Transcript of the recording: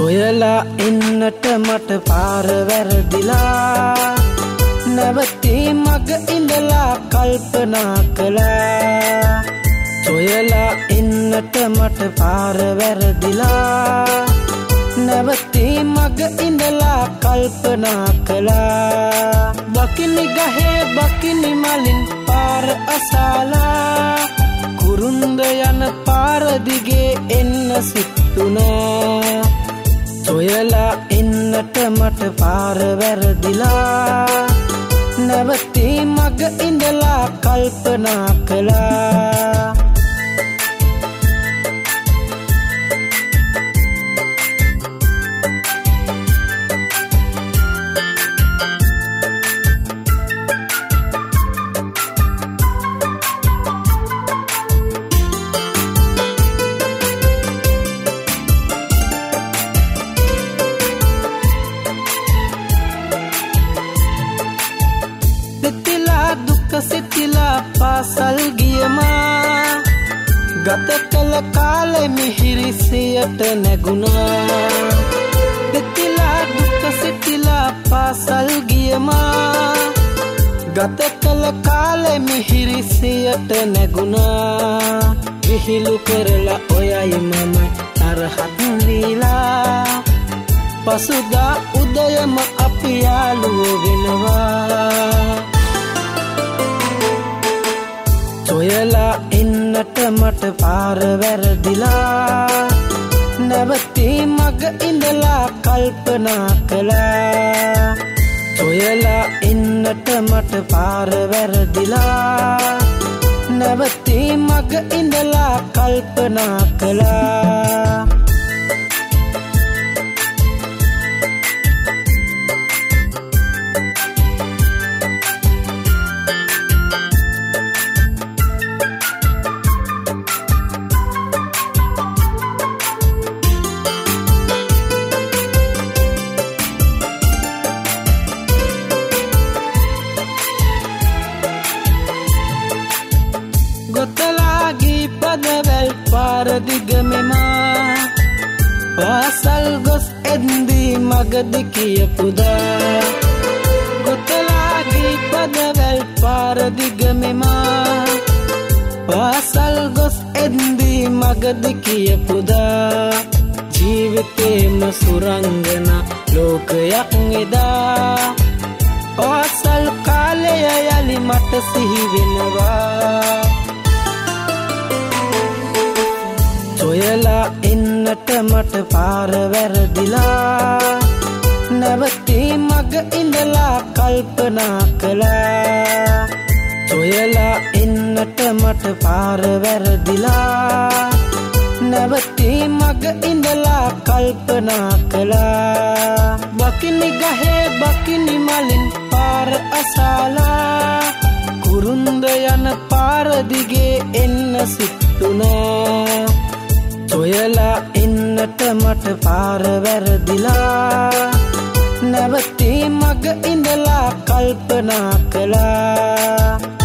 සොයලා එන්නට මට පාර වැරදිලා නැවතී මග ඉඳලා කල්පනා කළා සොයලා එන්නට මට පාර වැරදිලා නැවතී මග ඉඳලා කල්පනා කළා බකිනි ගහේ බකිනි මලින් පාර අසාලා කුරුන්ද යන පාර දිගේ එන්න සිතුනා සොයලා එන්නට මට පාර වැරදිලා නැවතී මග ඉඳලා කල්පනා කළා සිතිලා පාසල් ගියමා ගත කළ කාලෙ මිහිරිසියට නැගුණා සිතිලා දුක සිතිලා පාසල් ගියමා ගත කළ කාලෙ මිහිරිසියට නැගුණා විහිළු කරලා ඔයයි මම තරහක් වීලා පසුදා උදයම අපි යාළුවෝ වෙනවා සොයලා එන්නට මට පාර වැරදිලා නැවතී මග ඉඳලා කල්පනා කළා සොයලා එන්නට මට පාර වැරදිලා නැවතී මග ඉඳලා කල්පනා කළා ගොතලාගී පදවැල් පාරදිගමෙමා පාසල් ගොස් එන්දී මගද කියපුදා ගොතලාගී පදවැල් පාරදිගමෙමා පාසල් ගොස් එන්දී මගද කියපුදා ජීවිතේම සුරංගන ලෝකයක් එදා පාසල් කාලය යලි මට සිහි වෙනවා සොයලා එන්නට මට පාර වැරදිලා නැවතී මග ඉඳලා කල්පනා කළා සොයලා එන්නට මට පාර වැරදිලා නැවතී මග ඉඳලා කල්පනා කළා බකිනි ගහේ බකිනි මලින් පාර අසාලා කුරුන්ද යන පාර දිගේ එන්න සිතුනා සොයලා එන්නට මට පාර වැරදිලා නැවතී මග ඉඳලා කල්පනා කළා